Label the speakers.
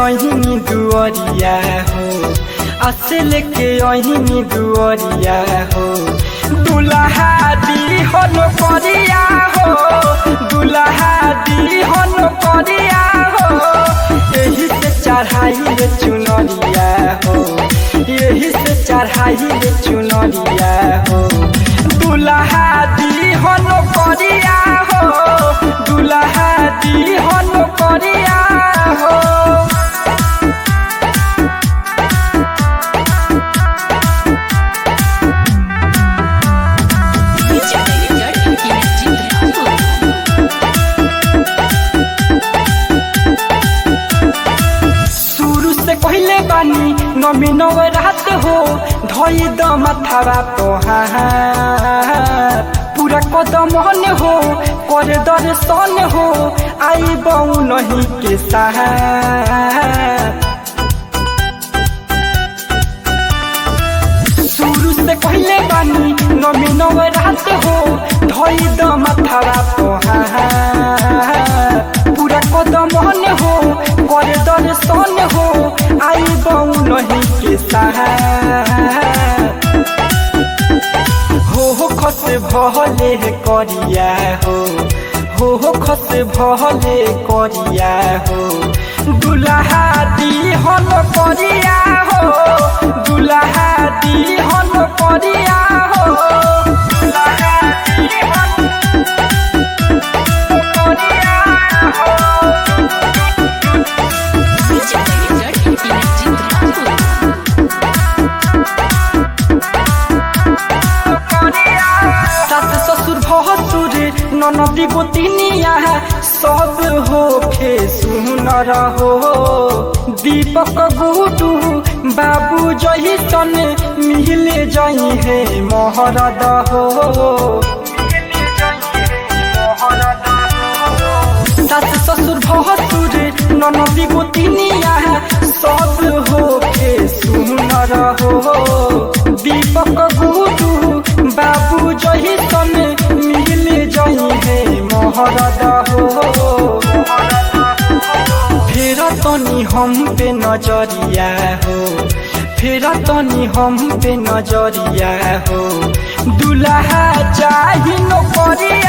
Speaker 1: अहिनी दुआरिया हो, आसे लेके अहिनी दुआरिया हो। दुल्हा दी हन करिया हो, दुल्हा दी हन करिया हो। यही से चढ़ाई ले चुनरिया हो, यही से चढ़ाई ले चुनरिया हो। दुल्हा दी हन करिया हो, दुल्हा दी हन करिया हो। पहले बानी नमी नवरात हो, धोई द माथावा तोहार। पूरा कदम हो कर दर्शन हो, आई बहु नहीं के साथ। शुरू से पहले बानी नमी नवरात हो, धोई द माथावा तोहार। पूरा कदम हो कर दर्शन हो, आई बहु नहीं के साथ। हो खस भले करिया हो खस भले करिया हो। दुल्हा दी हन करिया हो, दुल्हा दी हन करिया हो। दुल्हा दी हन करिया हो। सास ससुर भसुर ननदी गोतिनिया सब हो खे सुनर हो। दीपक गुडू बाबू जही सन मिले जही है महरद हो। सास ससुर भसुर ननदी गोतिनिया सब हो खे सुनर हो। दीपक गुडू बाबू जही सन मिले जही है महरद हो। फेर तनी हम पे नजरिया हो, फेर तनी हम पे नजरिया हो। दुल्हा चाही नौकरिया